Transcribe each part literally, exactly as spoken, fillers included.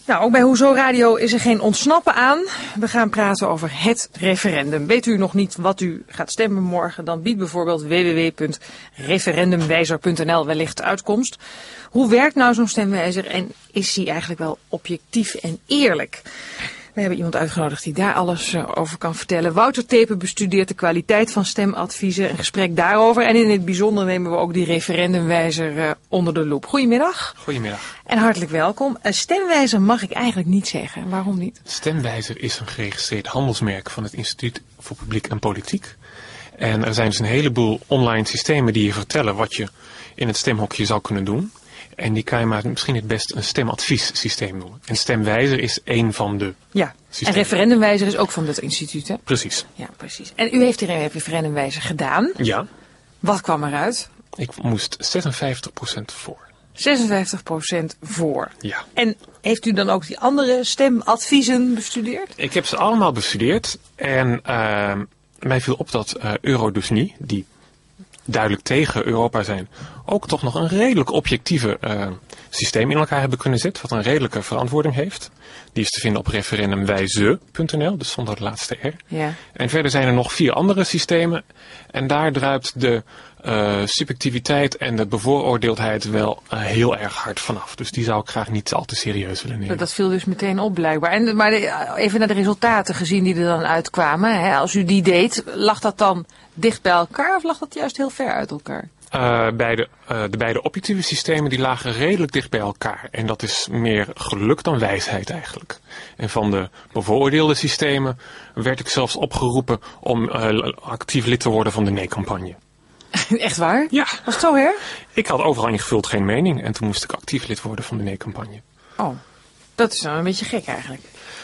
Nou, ook bij Hoezo Radio is er geen ontsnappen aan. We gaan praten over het referendum. Weet u nog niet wat u gaat stemmen morgen? Dan biedt bijvoorbeeld w w w punt referendumwijzer punt n l wellicht uitkomst. Hoe werkt nou zo'n stemwijzer en is die eigenlijk wel objectief en eerlijk? We hebben iemand uitgenodigd die daar alles over kan vertellen. Wouter Tepe bestudeert de kwaliteit van stemadviezen. Een gesprek daarover. En in het bijzonder nemen we ook die referendumwijzer uh, onder de loep. Goedemiddag. Goedemiddag. En hartelijk welkom. Een stemwijzer mag ik eigenlijk niet zeggen. Waarom niet? Stemwijzer is een geregistreerd handelsmerk van het Instituut voor Publiek en Politiek. En er zijn dus een heleboel online systemen die je vertellen wat je in het stemhokje zou kunnen doen. En die kan je maar misschien het best een stemadviessysteem noemen. En stemwijzer is één van de Ja, systemen. En referendumwijzer is ook van dat instituut, hè? Precies. Ja, precies. En u heeft die referendumwijzer gedaan. Ja. Wat kwam eruit? Ik moest zesenvijftig procent voor. zesenvijftig procent voor. Ja. En heeft u dan ook die andere stemadviezen bestudeerd? Ik heb ze allemaal bestudeerd. En uh, mij viel op dat uh, Eurodisney, die duidelijk tegen Europa zijn, ook toch nog een redelijk objectieve uh, systeem in elkaar hebben kunnen zetten, wat een redelijke verantwoording heeft. Die is te vinden op referendumwijze punt n l, dus zonder de laatste R. Ja. En verder zijn er nog vier andere systemen. En daar druipt de uh, subjectiviteit en de bevooroordeeldheid wel uh, heel erg hard vanaf. Dus die zou ik graag niet al te serieus willen nemen. Dat viel dus meteen op blijkbaar. En, maar de, even naar de resultaten gezien die er dan uitkwamen. Hè, als u die deed, lag dat dan dicht bij elkaar of lag dat juist heel ver uit elkaar? Uh, bij de, uh, de beide objectieve systemen die lagen redelijk dicht bij elkaar. En dat is meer geluk dan wijsheid eigenlijk. En van de bevooroordeelde systemen werd ik zelfs opgeroepen om uh, actief lid te worden van de nee-campagne. Echt waar? Ja. Was het zo her? Ik had overal ingevuld geen mening en toen moest ik actief lid worden van de nee-campagne. Oh, dat is nou een beetje gek eigenlijk.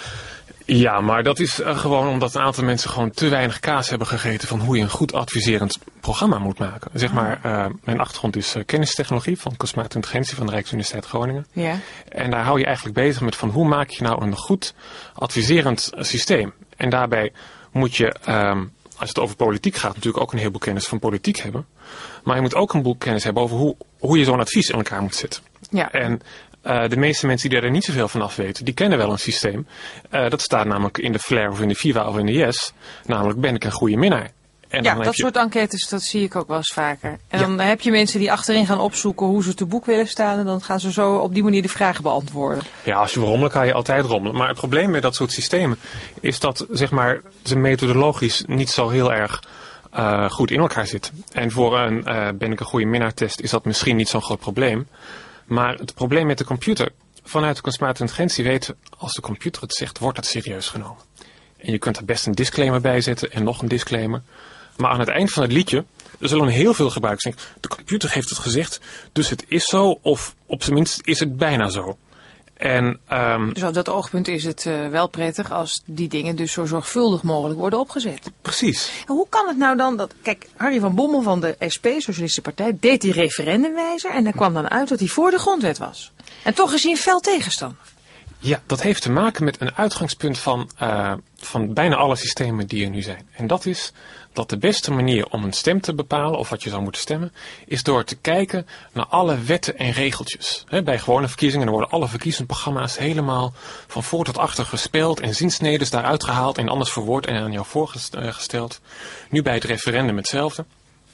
Ja, maar dat is uh, gewoon omdat een aantal mensen gewoon te weinig kaas hebben gegeten van hoe je een goed adviserend programma moet maken. Zeg maar, uh, mijn achtergrond is uh, kennistechnologie van kunstmatige intelligentie van de Rijksuniversiteit Groningen. Ja. En daar hou je eigenlijk bezig met van hoe maak je nou een goed adviserend uh, systeem. En daarbij moet je, um, als het over politiek gaat, natuurlijk ook een heleboel kennis van politiek hebben. Maar je moet ook een boel kennis hebben over hoe, hoe je zo'n advies in elkaar moet zetten. Ja. En Uh, de meeste mensen die er niet zoveel van af weten, die kennen wel een systeem. Uh, dat staat namelijk in de Flair of in de Viva of in de Yes. Namelijk, ben ik een goede minnaar? En ja, dan dat je... soort enquêtes, dat zie ik ook wel eens vaker. En ja. dan heb je mensen die achterin gaan opzoeken hoe ze te boek willen staan. En dan gaan ze zo op die manier de vragen beantwoorden. Ja, als je wil rommelen kan je altijd rommelen. Maar het probleem met dat soort systemen is dat, zeg maar, ze methodologisch niet zo heel erg uh, goed in elkaar zitten. En voor een uh, ben ik een goede minnaar test is dat misschien niet zo'n groot probleem. Maar het probleem met de computer, vanuit de kunstmatige intelligentie weten, als de computer het zegt, wordt dat serieus genomen. En je kunt er best een disclaimer bij zetten en nog een disclaimer. Maar aan het eind van het liedje zullen heel veel gebruikers denken, de computer heeft het gezegd, dus het is zo, of op zijn minst is het bijna zo. En, um, dus op dat oogpunt is het uh, wel prettig als die dingen dus zo zorgvuldig mogelijk worden opgezet. Precies. En hoe kan het nou dan dat, kijk, Harry van Bommel van de S P, Socialistische Partij, deed die referendumwijzer en daar kwam dan uit dat hij voor de grondwet was. En toch is hij een fel tegenstander. Ja, dat heeft te maken met een uitgangspunt van, uh, van bijna alle systemen die er nu zijn. En dat is dat de beste manier om een stem te bepalen, of wat je zou moeten stemmen, is door te kijken naar alle wetten en regeltjes. He, bij gewone verkiezingen dan worden alle verkiezingsprogramma's helemaal van voor tot achter gespeeld en zinsnedes daaruit gehaald en anders verwoord en aan jou voorgesteld. Nu bij het referendum hetzelfde.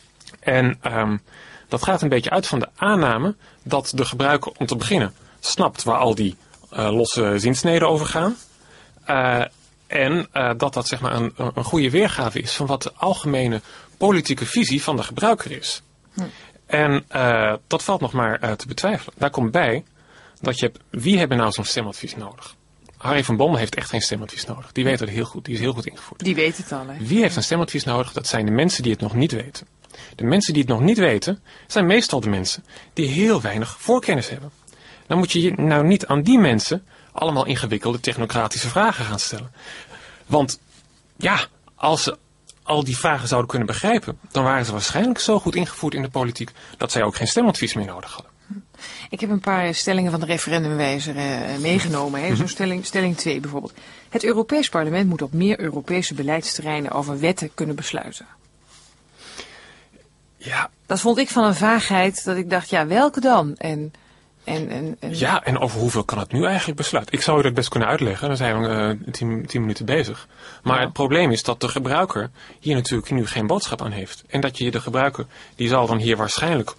En um, dat gaat een beetje uit van de aanname dat de gebruiker om te beginnen snapt waar al die Uh, losse zinsneden over gaan. Uh, en uh, dat dat zeg maar een, een goede weergave is van wat de algemene politieke visie van de gebruiker is. Hm. En uh, dat valt nog maar uh, te betwijfelen. Daar komt bij dat je hebt, wie hebben nou zo'n stemadvies nodig? Harry van Bommel heeft echt geen stemadvies nodig. Die weet het heel goed. Die is heel goed ingevoerd. Die weet het al, hè? Wie heeft een stemadvies nodig? Dat zijn de mensen die het nog niet weten. De mensen die het nog niet weten, zijn meestal de mensen die heel weinig voorkennis hebben. Dan moet je nou niet aan die mensen allemaal ingewikkelde technocratische vragen gaan stellen. Want ja, als ze al die vragen zouden kunnen begrijpen, dan waren ze waarschijnlijk zo goed ingevoerd in de politiek dat zij ook geen stemadvies meer nodig hadden. Ik heb een paar stellingen van de referendumwijzer uh, meegenomen. Hè. Zo'n stelling, stelling twee bijvoorbeeld. Het Europees Parlement moet op meer Europese beleidsterreinen over wetten kunnen besluiten. Ja. Dat vond ik van een vaagheid dat ik dacht, ja, welke dan? En En, en, en... Ja, en over hoeveel kan het nu eigenlijk besluiten? Ik zou je dat best kunnen uitleggen, dan zijn we uh, tien, tien minuten bezig. Maar ja. Het probleem is dat de gebruiker hier natuurlijk nu geen boodschap aan heeft. En dat je de gebruiker, die zal dan hier waarschijnlijk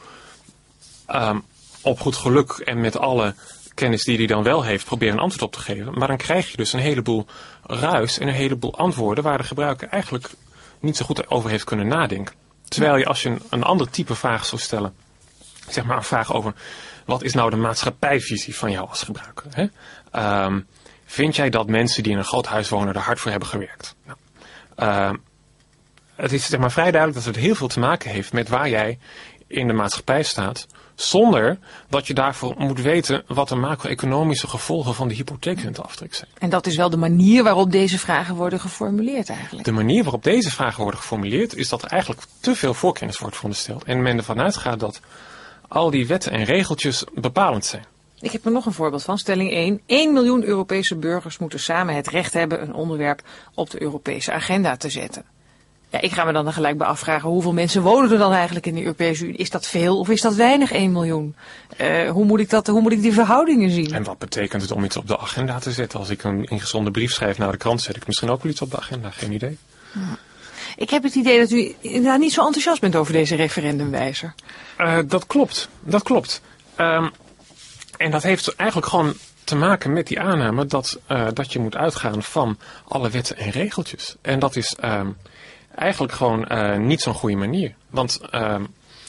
um, op goed geluk en met alle kennis die hij dan wel heeft, proberen een antwoord op te geven. Maar dan krijg je dus een heleboel ruis en een heleboel antwoorden waar de gebruiker eigenlijk niet zo goed over heeft kunnen nadenken. Terwijl je als je een, een ander type vraag zou stellen, zeg maar een vraag over wat is nou de maatschappijvisie van jou als gebruiker? Hè? Um, vind jij dat mensen die in een groot huis wonen er hard voor hebben gewerkt? Nou, uh, het is zeg maar vrij duidelijk dat het heel veel te maken heeft met waar jij in de maatschappij staat, zonder dat je daarvoor moet weten wat de macro-economische gevolgen van de hypotheekrenteaftrek zijn. En dat is wel de manier waarop deze vragen worden geformuleerd eigenlijk. De manier waarop deze vragen worden geformuleerd is dat er eigenlijk te veel voorkennis wordt verondersteld. En men ervan uitgaat dat al die wetten en regeltjes bepalend zijn. Ik heb er nog een voorbeeld van. Stelling één. één miljoen Europese burgers moeten samen het recht hebben een onderwerp op de Europese agenda te zetten. Ja, ik ga me dan gelijk bij afvragen, hoeveel mensen wonen er dan eigenlijk in de Europese Unie? Is dat veel of is dat weinig, één miljoen? Uh, hoe moet ik dat, hoe moet ik die verhoudingen zien? En wat betekent het om iets op de agenda te zetten? Als ik een ingezonden brief schrijf naar de krant, zet ik misschien ook wel iets op de agenda. Geen idee. Ja. Ik heb het idee dat u inderdaad niet zo enthousiast bent over deze referendumwijzer. Uh, dat klopt, dat klopt. Um, en dat heeft eigenlijk gewoon te maken met die aanname dat, uh, dat je moet uitgaan van alle wetten en regeltjes. En dat is um, eigenlijk gewoon uh, niet zo'n goede manier. Want uh,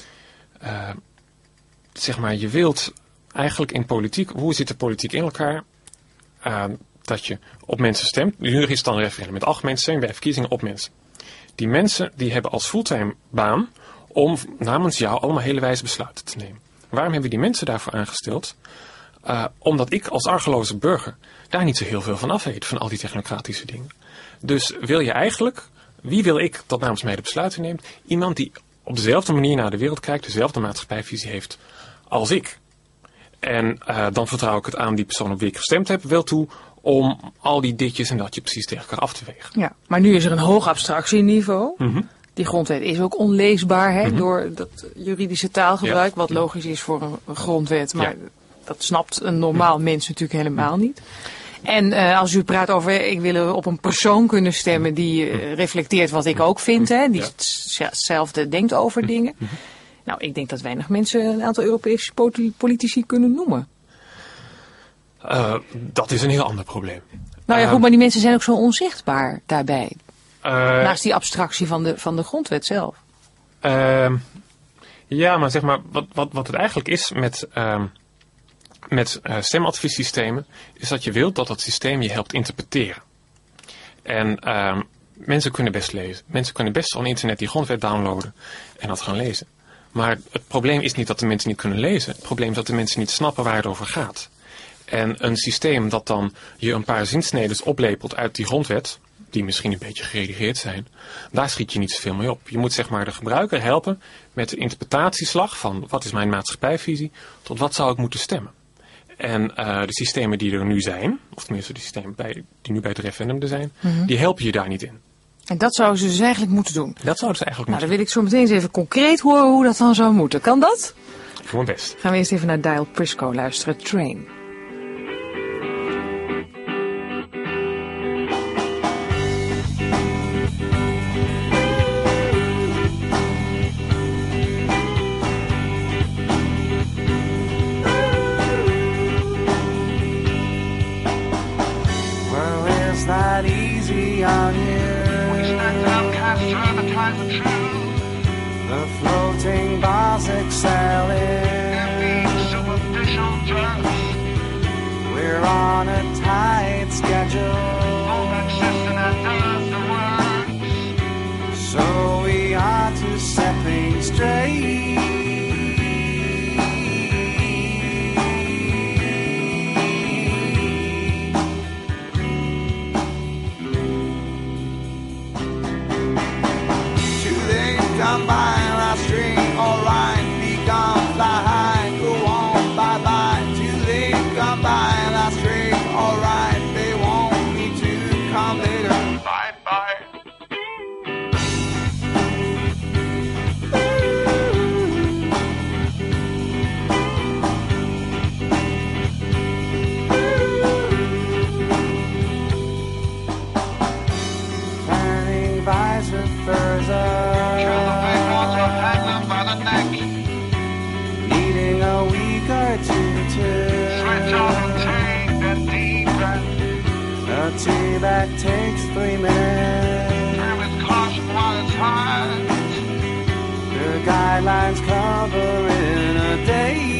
uh, zeg maar, je wilt eigenlijk in politiek, hoe zit de politiek in elkaar? Uh, dat je op mensen stemt. Nu is het dan een referendum met algemeen stemmen bij verkiezingen op mensen. Die mensen die hebben als fulltime baan om namens jou allemaal hele wijze besluiten te nemen. Waarom hebben we die mensen daarvoor aangesteld? Uh, omdat ik als argeloze burger daar niet zo heel veel van af weet, van al die technocratische dingen. Dus wil je eigenlijk, wie wil ik dat namens mij de besluiten neemt? Iemand die op dezelfde manier naar de wereld kijkt, dezelfde maatschappijvisie heeft als ik. En uh, dan vertrouw ik het aan die persoon op wie ik gestemd heb wel toe om al die ditjes en datjes precies tegen elkaar af te wegen. Ja, maar nu is er een hoog abstractieniveau. Mm-hmm. Die grondwet is ook onleesbaar hè, Mm-hmm. door dat juridische taalgebruik, ja. Wat logisch is voor een, een grondwet. Maar ja. Dat snapt een normaal mm-hmm. mens natuurlijk helemaal niet. En uh, als u praat over, ik wil op een persoon kunnen stemmen die uh, reflecteert wat ik ook vind, hè, die ja. hetzelfde denkt over mm-hmm. dingen. Nou, ik denk dat weinig mensen een aantal Europese politici kunnen noemen. Uh, dat is een heel ander probleem. Nou ja, uh, goed, maar die mensen zijn ook zo onzichtbaar daarbij. Uh, Naast die abstractie van de, van de grondwet zelf. Uh, ja, maar zeg maar, wat, wat, wat het eigenlijk is met, uh, met uh, stemadviessystemen, is dat je wilt dat dat systeem je helpt interpreteren. En uh, mensen kunnen best lezen. Mensen kunnen best van internet die grondwet downloaden en dat gaan lezen. Maar het probleem is niet dat de mensen niet kunnen lezen. Het probleem is dat de mensen niet snappen waar het over gaat. En een systeem dat dan je een paar zinsneden oplepelt uit die grondwet, die misschien een beetje geredigeerd zijn, daar schiet je niet zoveel mee op. Je moet zeg maar de gebruiker helpen met de interpretatieslag van wat is mijn maatschappijvisie, tot wat zou ik moeten stemmen. En uh, de systemen die er nu zijn, of tenminste de systemen bij, die nu bij het referendum er zijn, mm-hmm. die helpen je daar niet in. En dat zouden ze dus eigenlijk moeten doen? Dat zouden ze eigenlijk nou, moeten doen. Dan wil ik zo meteen eens even concreet horen hoe dat dan zou moeten. Kan dat? Ik doe mijn best. Gaan we eerst even naar Dial Prisco luisteren. Train. Not easy on you. We stand outcast through the time of truth. The floating bars excelling. Every superficial trust. We're on a tight schedule. All that system that does the work. So we are to set things straight. Come by last string, alright, be gone, fly high, go on, bye bye. Too late, come by last string, alright. A tea bag takes three minutes. With caution while it's hot. The guidelines cover in a day.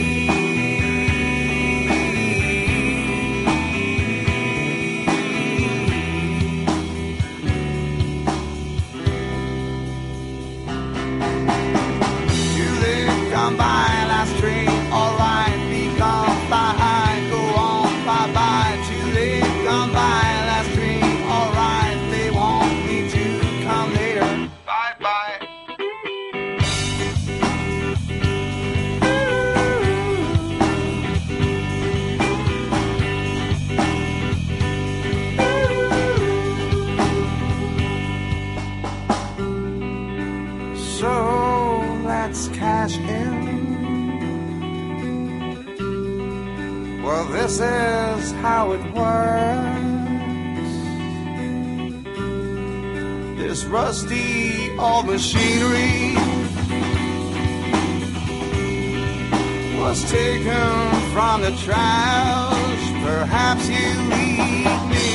Come by last train, alright, be gone by, go on, bye bye, too late, come by last train, alright, they want me to come later, bye bye. So let's cash in. Well, this is how it works. This rusty old machinery was taken from the trash. Perhaps you need me.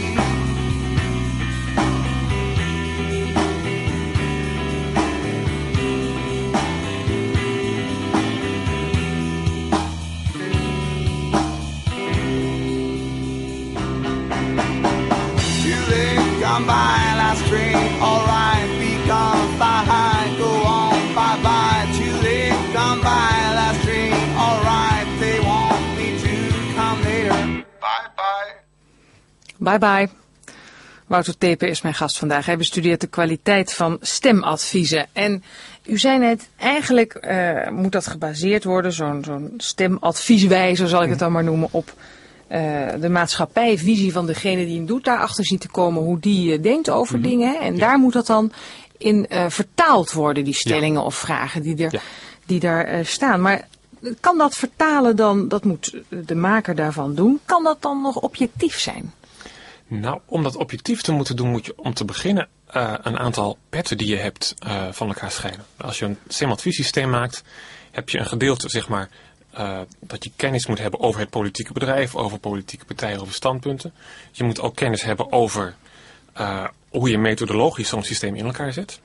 Come by last train, alright, be gone by, go on, bye bye, too late, come by last train, alright, they want me to come later, bye bye. Bye bye. Wouter Tepe is mijn gast vandaag. Hij bestudeert de kwaliteit van stemadviezen. En u zei net, eigenlijk uh, moet dat gebaseerd worden, zo'n zo'n stemadvieswijzer zal ik het dan maar noemen, op Uh, de maatschappijvisie van degene die hem doet, daarachter zien te komen hoe die uh, denkt over mm-hmm. dingen. Hè? En ja. daar moet dat dan in uh, vertaald worden, die stellingen ja. of vragen die, er, ja. die daar uh, staan. Maar kan dat vertalen dan, dat moet de maker daarvan doen, kan dat dan nog objectief zijn? Nou, om dat objectief te moeten doen, moet je om te beginnen uh, een aantal petten die je hebt uh, van elkaar scheiden. Als je een stemadviesysteem maakt, heb je een gedeelte, zeg maar, Uh, dat je kennis moet hebben over het politieke bedrijf, over politieke partijen, over standpunten. Je moet ook kennis hebben over uh, hoe je methodologisch zo'n systeem in elkaar zet.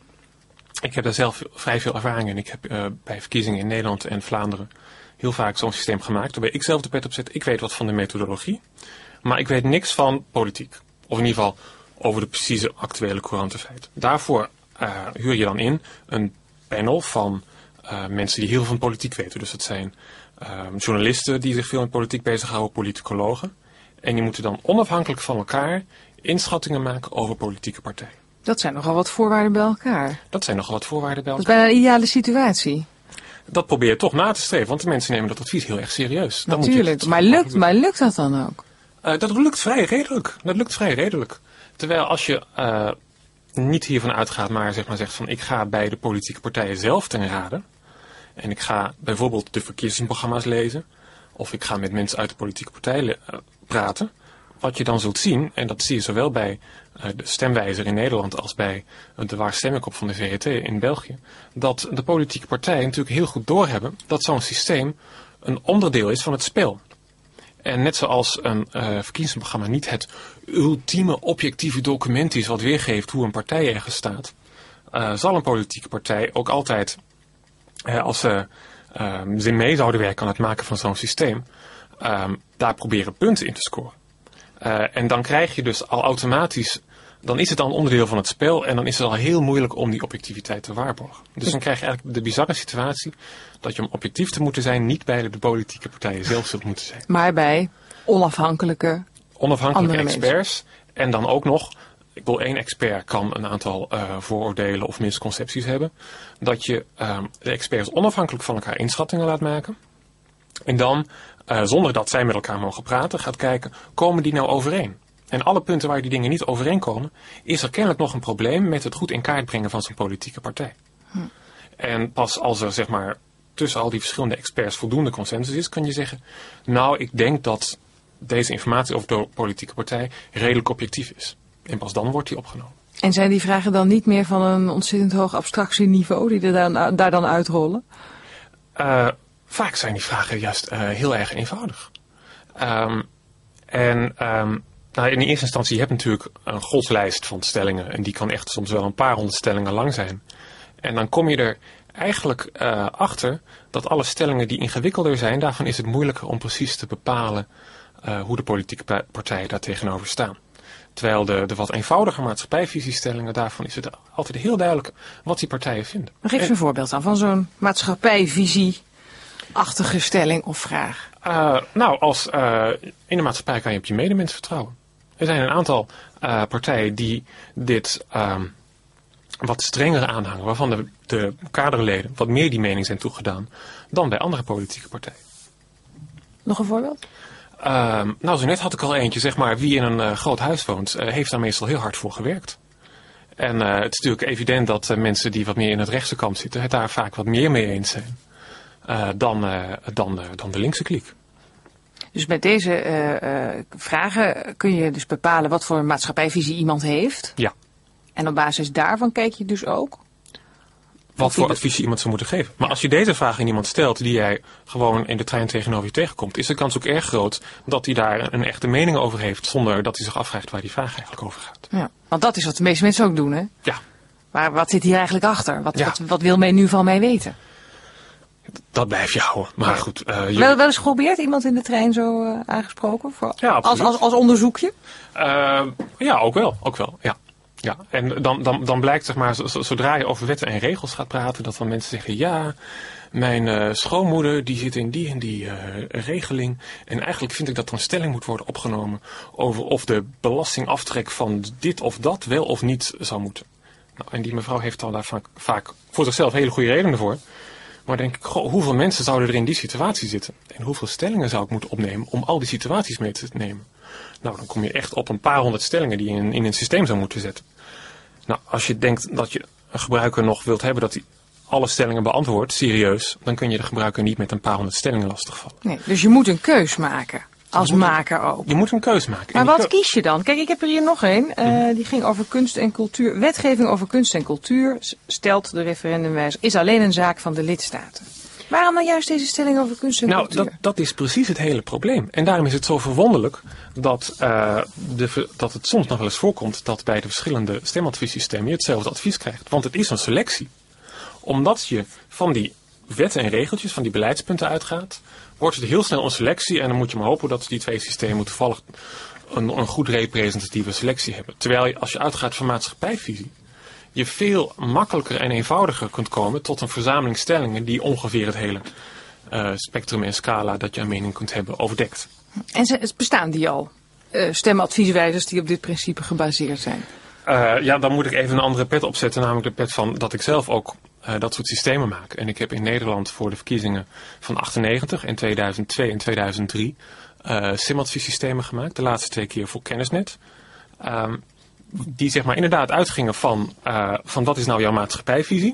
Ik heb daar zelf vrij veel ervaring in. Ik heb uh, bij verkiezingen in Nederland en Vlaanderen heel vaak zo'n systeem gemaakt. Waarbij ik zelf de pet op zet. Ik weet wat van de methodologie, maar ik weet niks van politiek. Of in ieder geval over de precieze actuele courante feiten. Daarvoor uh, huur je dan in een panel van uh, mensen die heel veel van politiek weten. Dus dat zijn Uh, journalisten die zich veel met politiek bezighouden, politicologen. En die moeten dan onafhankelijk van elkaar inschattingen maken over politieke partijen. Dat zijn nogal wat voorwaarden bij elkaar. Dat zijn nogal wat voorwaarden bij elkaar. Dat is bijna een ideale situatie. Dat probeer je toch na te streven, want de mensen nemen dat advies heel erg serieus. Dan Natuurlijk, moet je maar, lukt, maar lukt dat dan ook? Uh, dat lukt vrij redelijk. Dat lukt vrij redelijk. Terwijl als je uh, niet hiervan uitgaat, maar zeg maar zegt van ik ga bij de politieke partijen zelf ten rade. En ik ga bijvoorbeeld de verkiezingsprogramma's lezen. Of ik ga met mensen uit de politieke partij uh, praten. Wat je dan zult zien, en dat zie je zowel bij uh, de stemwijzer in Nederland als bij uh, de waar stem ik op van de V H T in België. Dat de politieke partijen natuurlijk heel goed doorhebben dat zo'n systeem een onderdeel is van het spel. En net zoals een uh, verkiezingsprogramma niet het ultieme objectieve document is wat weergeeft hoe een partij ergens staat. Uh, zal een politieke partij ook altijd, uh, als ze uh, zin mee zouden werken aan het maken van zo'n systeem, uh, daar proberen punten in te scoren. Uh, en dan krijg je dus al automatisch, dan is het al een onderdeel van het spel en dan is het al heel moeilijk om die objectiviteit te waarborgen. Dus dan krijg je eigenlijk de bizarre situatie dat je om objectief te moeten zijn niet bij de, de politieke partijen zelf zult moeten zijn. Maar bij onafhankelijke Onafhankelijke experts mensen. En dan ook nog, ik bedoel één expert kan een aantal uh, vooroordelen of misconcepties hebben. Dat je uh, de experts onafhankelijk van elkaar inschattingen laat maken. En dan, uh, zonder dat zij met elkaar mogen praten, gaat kijken, komen die nou overeen? En alle punten waar die dingen niet overeenkomen, is er kennelijk nog een probleem met het goed in kaart brengen van zo'n politieke partij. Hm. En pas als er, zeg maar, tussen al die verschillende experts voldoende consensus is, kan je zeggen, nou, ik denk dat deze informatie over de politieke partij redelijk objectief is. En pas dan wordt die opgenomen. En zijn die vragen dan niet meer van een ontzettend hoog abstractieniveau die er dan, daar dan uitrollen? Uh, vaak zijn die vragen juist uh, heel erg eenvoudig. Um, en um, nou, in eerste instantie, je hebt natuurlijk een godslijst van stellingen. En die kan echt soms wel een paar honderd stellingen lang zijn. En dan kom je er eigenlijk uh, achter dat alle stellingen die ingewikkelder zijn, daarvan is het moeilijker om precies te bepalen uh, hoe de politieke partijen daar tegenover staan. Terwijl de, de wat eenvoudiger maatschappijvisiestellingen, daarvan is het altijd heel duidelijk wat die partijen vinden. Maar geef eens een voorbeeld aan van zo'n maatschappijvisie-achtige stelling of vraag. Uh, nou, als, uh, in de maatschappij kan je op je medemens vertrouwen. Er zijn een aantal uh, partijen die dit uh, wat strenger aanhangen, waarvan de, de kaderleden wat meer die mening zijn toegedaan dan bij andere politieke partijen. Nog een voorbeeld? Uh, nou, zo net had ik al eentje, zeg maar, wie in een uh, groot huis woont, uh, heeft daar meestal heel hard voor gewerkt. En uh, het is natuurlijk evident dat uh, mensen die wat meer in het rechtse kamp zitten, het daar vaak wat meer mee eens zijn uh, dan, uh, dan, uh, dan de linkse kliek. Dus met deze uh, uh, vragen kun je dus bepalen wat voor maatschappijvisie iemand heeft. Ja. En op basis daarvan kijk je dus ook wat voor advies je iemand zou moeten geven. Maar als je deze vraag aan iemand stelt die jij gewoon in de trein tegenover je tegenkomt, is de kans ook erg groot dat hij daar een echte mening over heeft, zonder dat hij zich afvraagt waar die vraag eigenlijk over gaat. Ja, want dat is wat de meeste mensen ook doen, hè? Ja. Maar wat zit hier eigenlijk achter? Wat, ja. wat, wat wil men nu van mij weten? Dat blijf je houden. Maar ja. goed. Uh, je... wel, wel eens geprobeerd iemand in de trein zo uh, aangesproken? Voor, ja, als, als, als onderzoekje? Uh, ja, ook wel. Ook wel, ja. Ja, en dan, dan, dan blijkt, zeg maar, zodra je over wetten en regels gaat praten, dat dan mensen zeggen, ja, mijn uh, schoonmoeder die zit in die en die uh, regeling. En eigenlijk vind ik dat er een stelling moet worden opgenomen over of de belastingaftrek van dit of dat wel of niet zou moeten. Nou, en die mevrouw heeft dan daar vaak, vaak voor zichzelf hele goede redenen voor. Maar denk ik, goh, hoeveel mensen zouden er in die situatie zitten? En hoeveel stellingen zou ik moeten opnemen om al die situaties mee te nemen? Nou, dan kom je echt op een paar honderd stellingen die je in, in een systeem zou moeten zetten. Nou, als je denkt dat je een gebruiker nog wilt hebben dat hij alle stellingen beantwoordt, serieus, dan kun je de gebruiker niet met een paar honderd stellingen lastigvallen. Nee, dus je moet een keus maken. Als maker ook. Je moet een keus maken. Maar wat kies je dan? Kijk, ik heb er hier nog een. Uh, die ging over kunst en cultuur. Wetgeving over kunst en cultuur, stelt de referendumwijzer, is alleen een zaak van de lidstaten. Waarom dan juist deze stelling over kunst en nou, cultuur? Nou, dat, dat is precies het hele probleem. En daarom is het zo verwonderlijk dat, uh, de, dat het soms nog wel eens voorkomt dat bij de verschillende stemadviessystemen je hetzelfde advies krijgt. Want het is een selectie. Omdat je van die wetten en regeltjes, van die beleidspunten uitgaat, wordt het heel snel een selectie. En dan moet je maar hopen dat die twee systemen toevallig een, een goed representatieve selectie hebben. Terwijl je, als je uitgaat van maatschappijvisie, je veel makkelijker en eenvoudiger kunt komen tot een verzameling stellingen die ongeveer het hele uh, spectrum en scala dat je aan mening kunt hebben overdekt. En ze, bestaan die al? Uh, stemadvieswijzers die op dit principe gebaseerd zijn? Uh, ja, dan moet ik even een andere pet opzetten, namelijk de pet van dat ik zelf ook uh, dat soort systemen maak. En ik heb in Nederland voor de verkiezingen van achtennegentig en tweeduizend twee en tweeduizend drie uh, stemadviessystemen gemaakt. De laatste twee keer voor Kennisnet. Um, die zeg maar inderdaad uitgingen van, uh, van wat is nou jouw maatschappijvisie.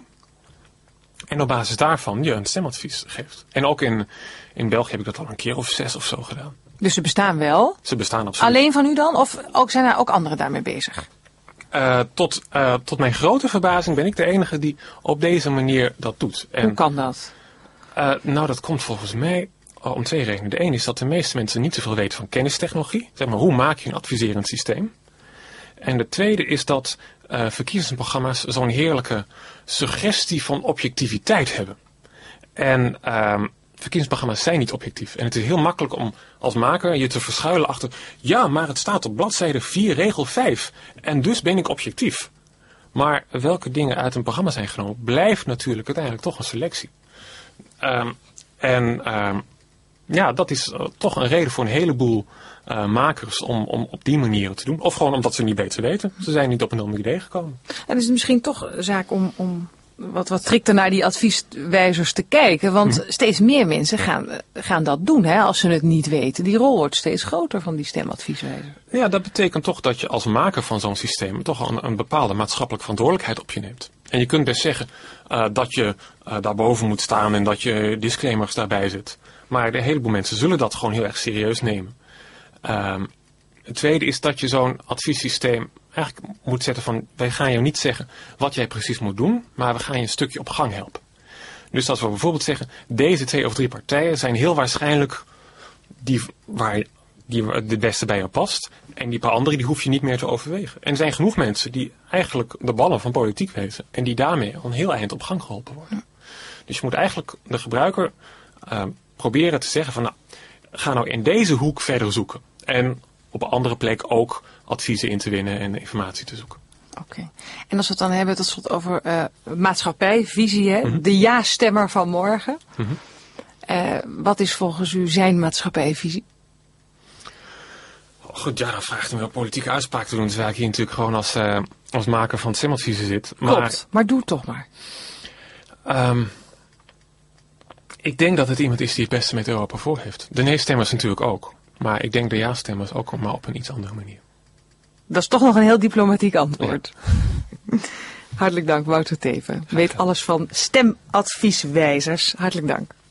En op basis daarvan je een stemadvies geeft. En ook in, in België heb ik dat al een keer of zes of zo gedaan. Dus ze bestaan wel? Ze bestaan absoluut. Alleen van u dan? Of ook, zijn er ook anderen daarmee bezig? Uh, tot, uh, tot mijn grote verbazing ben ik de enige die op deze manier dat doet. En, hoe kan dat? Uh, nou, dat komt volgens mij om twee redenen. De ene is dat de meeste mensen niet zoveel weten van kennistechnologie. Zeg maar, hoe maak je een adviserend systeem? En de tweede is dat uh, verkiezingsprogramma's zo'n heerlijke suggestie van objectiviteit hebben. En uh, verkiezingsprogramma's zijn niet objectief. En het is heel makkelijk om als maker je te verschuilen achter, ja, maar het staat op bladzijde vier, regel vijf. En dus ben ik objectief. Maar welke dingen uit een programma zijn genomen, blijft natuurlijk uiteindelijk toch een selectie. Um, en um, ja, dat is uh, toch een reden voor een heleboel uh, makers om, om op die manier te doen. Of gewoon omdat ze niet beter weten. Ze zijn niet op een ander idee gekomen. En is het misschien toch zaak om, om wat, wat strikter naar die advieswijzers te kijken. Want hm. steeds meer mensen gaan, gaan dat doen, hè, als ze het niet weten. Die rol wordt steeds groter van die stemadvieswijzer. Ja, dat betekent toch dat je als maker van zo'n systeem toch een, een bepaalde maatschappelijke verantwoordelijkheid op je neemt. En je kunt best zeggen uh, dat je uh, daarboven moet staan en dat je disclaimers daarbij zet. Maar de heleboel mensen zullen dat gewoon heel erg serieus nemen. Um, het tweede is dat je zo'n adviessysteem eigenlijk moet zetten van, wij gaan jou niet zeggen wat jij precies moet doen, maar we gaan je een stukje op gang helpen. Dus als we bijvoorbeeld zeggen, deze twee of drie partijen zijn heel waarschijnlijk die, waar, die het beste bij jou past. En die paar andere die hoef je niet meer te overwegen. En er zijn genoeg mensen die eigenlijk de ballen van politiek wezen. En die daarmee al een heel eind op gang geholpen worden. Dus je moet eigenlijk de gebruiker uh, proberen te zeggen van, nou, ga nou in deze hoek verder zoeken. En op een andere plek ook adviezen in te winnen en informatie te zoeken. Oké. Okay. En als we het dan hebben tot slot over uh, maatschappij, visie, hè? Mm-hmm. De ja-stemmer van morgen. Mm-hmm. Uh, wat is volgens u zijn maatschappijvisie? Oh, goed, ja, dan vraagt u me wel politieke uitspraak te doen. Terwijl ik hier natuurlijk gewoon als, uh, als maker van stemadviezen zit. Maar, Klopt, maar doe het toch maar. Um, ik denk dat het iemand is die het beste met Europa voor heeft. De nee-stemmers natuurlijk ook. Maar ik denk de ja-stemmers ook, maar op een iets andere manier. Dat is toch nog een heel diplomatiek antwoord. Ja. Hartelijk dank, Wouter Teven. Weet alles van stemadvieswijzers. Hartelijk dank.